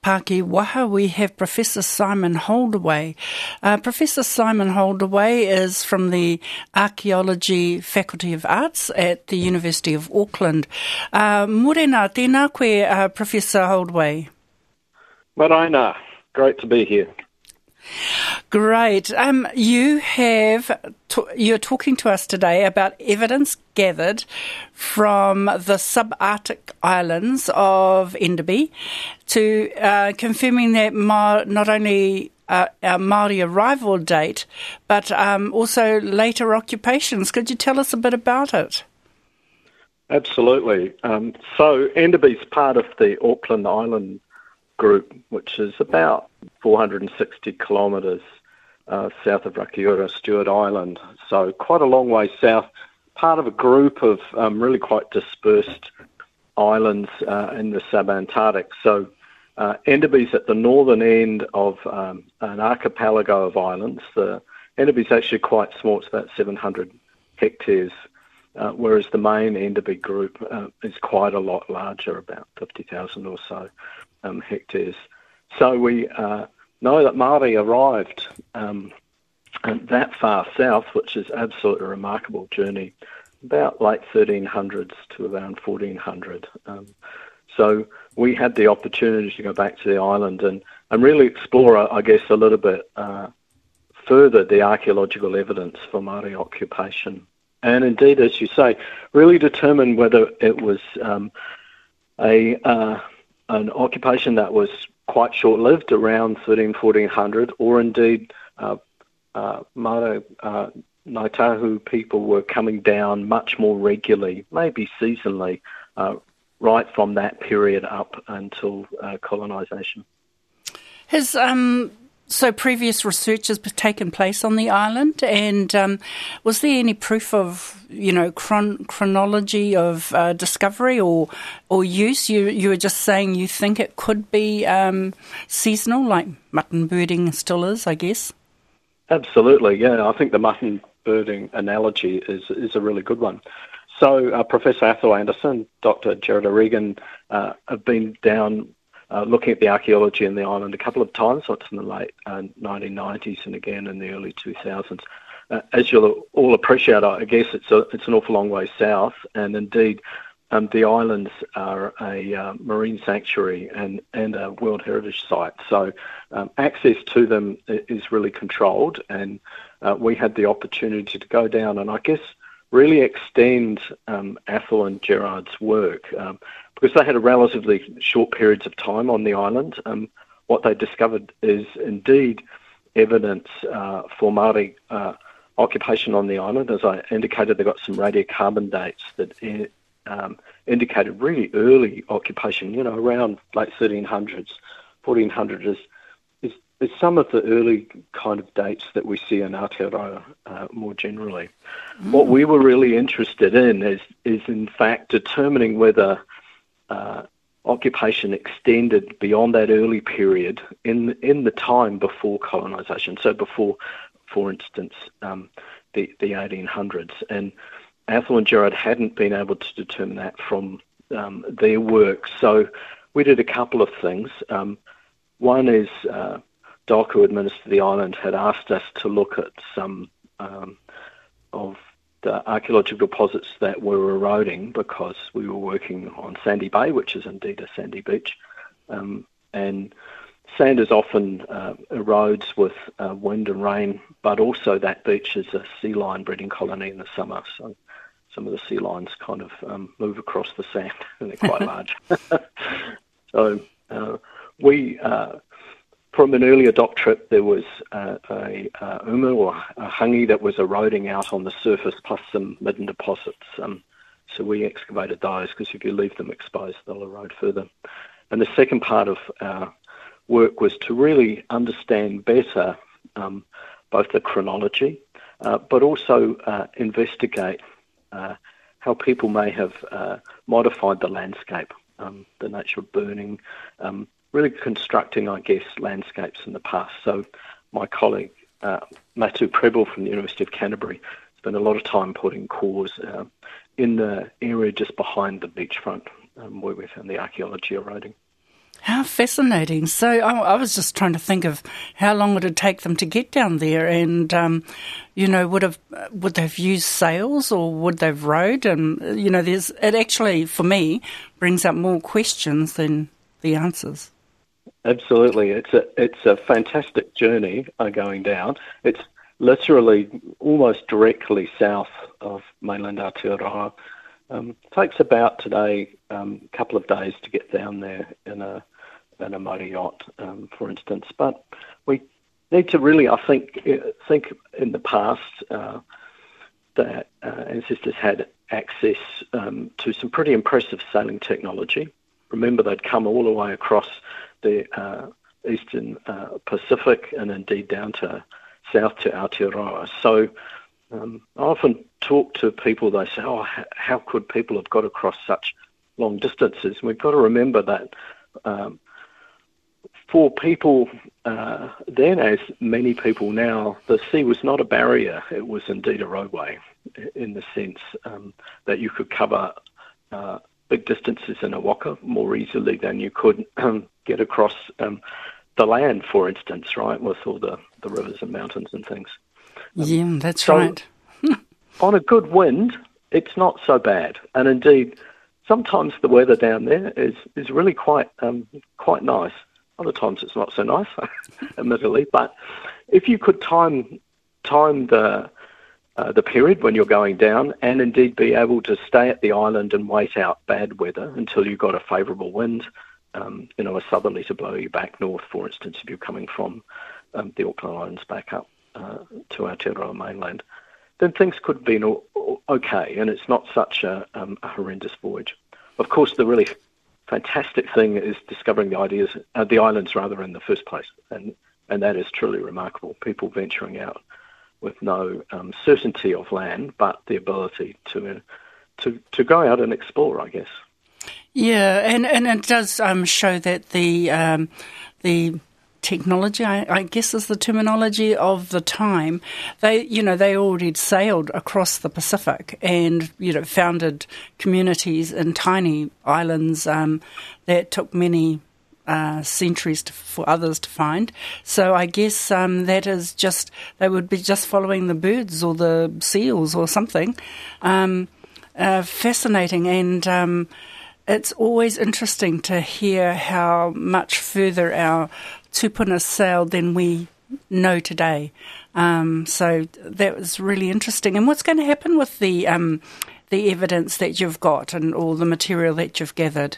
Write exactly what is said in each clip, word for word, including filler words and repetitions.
Pāki Waha, we have Professor Simon Holdaway. Uh, Professor Simon Holdaway is from the Archaeology Faculty of Arts at the University of Auckland. Uh, Morena, tēnā koe, uh, Professor Holdaway. Maraina, great to be here. Great. Um, you have t- you're talking to us today about evidence gathered from the subarctic islands of Enderby to uh, confirming that Ma- not only uh, our Māori arrival date, but um, also later occupations. Could you tell us a bit about it? Absolutely. Um, so Enderby's part of the Auckland Island group, which is about four hundred sixty kilometres uh, south of Rakiura, Stewart Island. So quite a long way south, part of a group of um, really quite dispersed islands uh, in the subantarctic. So uh, Enderby's at the northern end of um, an archipelago of islands. The Enderby's actually quite small, it's about seven hundred hectares, uh, whereas the main Enderby group uh, is quite a lot larger, about fifty thousand or so. Um, hectares. So we uh, know that Māori arrived um, that far south, which is absolutely a remarkable journey, about late thirteen hundreds to around fourteen hundred. Um, so we had the opportunity to go back to the island and, and really explore, I guess, a little bit uh, further the archaeological evidence for Māori occupation. And indeed, as you say, really determine whether it was um, a... Uh, an occupation that was quite short-lived, around thirteen, fourteen hundred, or indeed uh, uh, Māori uh, Ngāi Tahu people were coming down much more regularly, maybe seasonally, uh, right from that period up until uh, colonisation. Has um, so previous research has taken place on the island, and um, was there any proof of, you know, chron- chronology of uh, discovery or or use? You you were just saying you think it could be um, seasonal, like mutton birding still is, I guess. Absolutely, yeah. I think the mutton birding analogy is is a really good one. So uh, Professor Athol Anderson, Doctor Gerard O'Regan uh, have been down Uh, looking at the archaeology in the island a couple of times, once in the late uh, nineteen nineties and again in the early two thousands. Uh, as you'll all appreciate, I guess it's a, it's an awful long way south, and indeed um, the islands are a uh, marine sanctuary and, and a World Heritage Site, so um, access to them is really controlled, and uh, we had the opportunity to go down and I guess really extend um, Athol and Gerard's work. Um, Because they had a relatively short periods of time on the island, um, what they discovered is indeed evidence uh, for Māori uh, occupation on the island. As I indicated, they got some radiocarbon dates that um, indicated really early occupation, you know, around late thirteen hundreds, fourteen hundred is, is, is some of the early kind of dates that we see in Aotearoa uh, more generally. Mm. What we were really interested in is, is in fact determining whether Uh, occupation extended beyond that early period in in the time before colonisation. So before, for instance, um, the the eighteen hundreds. And Athol and Gerard hadn't been able to determine that from um, their work. So we did a couple of things. Um, one is uh, Doc, who administered the island, had asked us to look at some um, of the archaeological deposits that were eroding because we were working on Sandy Bay, which is indeed a sandy beach. Um, and sand is often uh, erodes with uh, wind and rain, but also that beach is a sea lion breeding colony in the summer. So some of the sea lions kind of um, move across the sand and they're quite large. so uh, we... Uh, From an earlier dock trip, there was uh, a uh, umu or a hangi that was eroding out on the surface, plus some midden deposits. Um, so we excavated those because if you leave them exposed, they'll erode further. And the second part of our work was to really understand better um, both the chronology, uh, but also uh, investigate uh, how people may have uh, modified the landscape, um, the nature of burning, um, really constructing, I guess, landscapes in the past. So my colleague, uh, Matu Prebble from the University of Canterbury, spent a lot of time putting cores uh, in the area just behind the beachfront um, where we found the archaeology eroding. How fascinating. So I, I was just trying to think of how long it would take them to get down there, and, um, you know, would have would they've used sails or would they've rowed? And, you know, there's it actually, for me, brings up more questions than the answers. Absolutely. It's a, it's a fantastic journey uh, going down. It's literally almost directly south of mainland Aotearoa. Um, takes about today um, a couple of days to get down there in a in a motor yacht, um, for instance. But we need to really, I think, think in the past uh, that uh, ancestors had access um, to some pretty impressive sailing technology. Remember, they'd come all the way across the uh, eastern uh, Pacific and indeed down to south to Aotearoa. So um, I often talk to people, they say, oh, how, how could people have got across such long distances? And we've got to remember that um, for people uh, then, as many people now, the sea was not a barrier, it was indeed a roadway, in the sense um, that you could cover uh, big distances in a waka more easily than you could um, get across um, the land, for instance, right, with all the, the rivers and mountains and things. Um, yeah, that's so right. On a good wind, it's not so bad. And indeed, sometimes the weather down there is, is really quite um, quite nice. Other times it's not so nice, admittedly. But if you could time time the uh, the period when you're going down, and indeed be able to stay at the island and wait out bad weather until you got a favourable wind, um, you know, a southerly to blow you back north, for instance, if you're coming from um, the Auckland Islands back up uh, to Aotearoa mainland, then things could have been okay, and it's not such a, um, a horrendous voyage. Of course, the really fantastic thing is discovering the ideas, uh, the islands rather, in the first place, and and that is truly remarkable. People venturing out with no um, certainty of land, but the ability to uh, to to go out and explore, I guess. Yeah, and, and it does um, show that the um, the technology, I, I guess is the terminology of the time, they, you know, they already sailed across the Pacific and, you know, founded communities in tiny islands um, that took many uh, centuries to, for others to find. So I guess um, that is just, they would be just following the birds or the seals or something. Um, uh, fascinating, and um, it's always interesting to hear how much further our tupuna sailed than we know today. Um, so that was really interesting. And what's going to happen with the um, the evidence that you've got and all the material that you've gathered?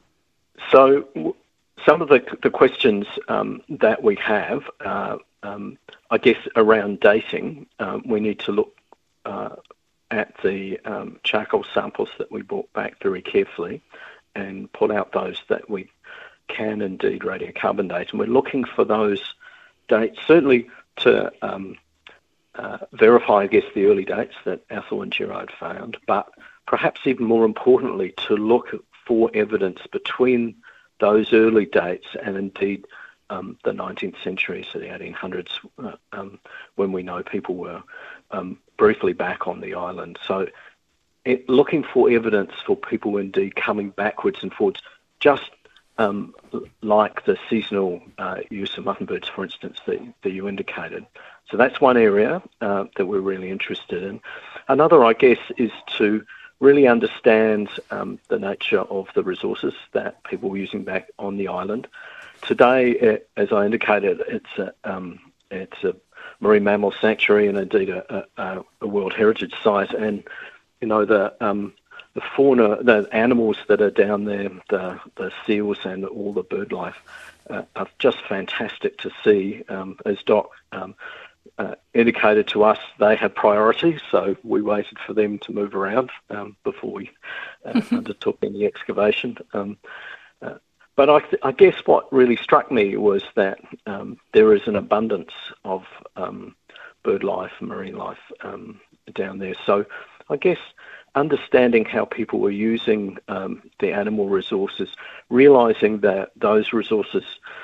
So w- some of the, the questions um, that we have, uh, um, I guess, around dating, um, we need to look uh, at the um, charcoal samples that we brought back very carefully and pull out those that we can indeed radiocarbon date, and we're looking for those dates, certainly to um, uh, verify, I guess, the early dates that Ethel and Gerard found, but perhaps even more importantly, to look for evidence between those early dates and indeed um, the nineteenth century, so the eighteen hundreds, uh, um, when we know people were um, briefly back on the island. So it, looking for evidence for people indeed coming backwards and forwards, just Um, like the seasonal uh, use of muttonbirds, for instance, that, that you indicated. So that's one area uh, that we're really interested in. Another, I guess, is to really understand um, the nature of the resources that people were using back on the island. Today, it, as I indicated, it's a, um, it's a marine mammal sanctuary and indeed a, a, a World Heritage Site. And, you know, the... Um, The fauna, the animals that are down there, the, the seals and all the bird life, uh, are just fantastic to see. Um, as Doc um, uh, indicated to us, they have priority, so we waited for them to move around um, before we uh, undertook any excavation. Um, uh, but I, th- I guess what really struck me was that um, there is an abundance of um, bird life, marine life um, down there. So I guess understanding how people were using um, the animal resources, realising that those resources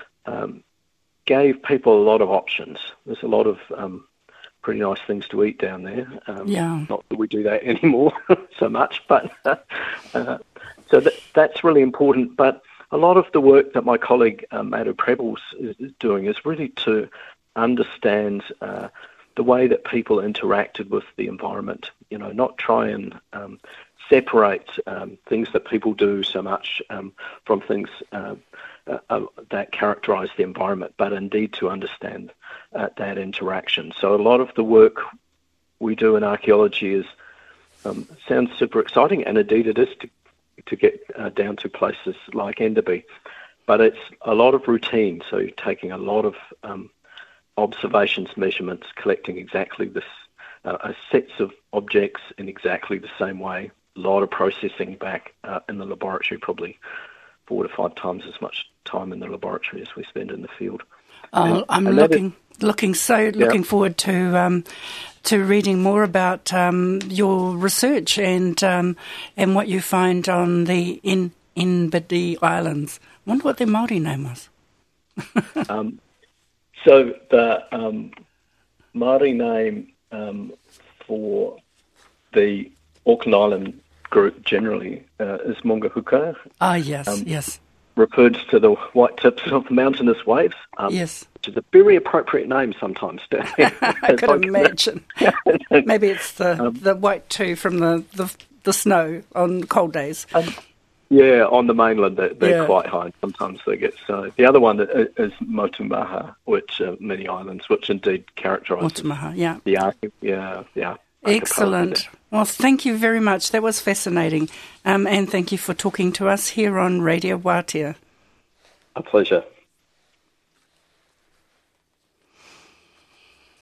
um, gave people a lot of options. There's a lot of um, pretty nice things to eat down there. Um, yeah. Not that we do that anymore so much, but uh, so that, that's really important. But a lot of the work that my colleague uh, Madhu Prebbles is doing is really to understand uh, the way that people interacted with the environment. You know, not try and um, separate um, things that people do so much um, from things uh, uh, uh, that characterise the environment, but indeed to understand uh, that interaction. So a lot of the work we do in archaeology is um, sounds super exciting, and indeed it is to, to get uh, down to places like Enderby. But it's a lot of routine, so you're taking a lot of um, observations, measurements, collecting exactly this, uh, a sets of objects in exactly the same way. A lot of processing back uh, in the laboratory, probably four to five times as much time in the laboratory as we spend in the field. Oh, and, I'm and looking is, looking so yeah. looking forward to um, to reading more about um, your research and um, and what you find on the in Enderby Islands. I wonder what their Māori name was. um, so the um, Māori name um, for the Auckland Island group generally uh, is Mongahuka. Ah, yes, um, yes. Referred to the white tips of mountainous waves. Um, yes. Which is a very appropriate name sometimes. I could imagine. Maybe it's the, um, the white two from the, the, the snow on cold days. Um, yeah, on the mainland they're, they're yeah. quite high. Sometimes they get snow. The other one is Motumaha, which uh, many islands, which indeed characterises Motumaha, yeah. the arch- yeah, yeah. Excellent. Well, thank you very much. That was fascinating. Um, and thank you for talking to us here on Radio Wātea. A pleasure.